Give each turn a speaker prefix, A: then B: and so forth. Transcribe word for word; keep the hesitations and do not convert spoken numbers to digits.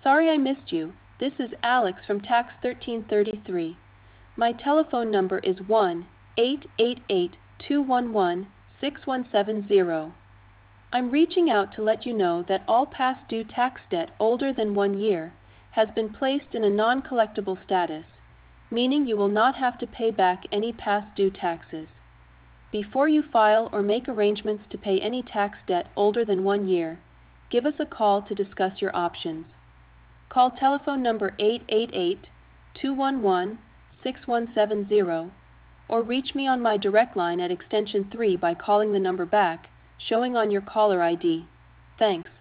A: Sorry I missed you. This is Alex from Tax thirteen thirty-three. My telephone number is one eight eight eight, two one one, six one seven zero. I'm reaching out to let you know that all past due tax debt older than one year has been placed in a non-collectible status, meaning you will not have to pay back any past due taxes. Before you file or make arrangements to pay any tax debt older than one year, give us a call to discuss your options. Call telephone number eight eight eight, two one one, six one seven zero or reach me on my direct line at extension three by calling the number back, showing on your caller I D. Thanks.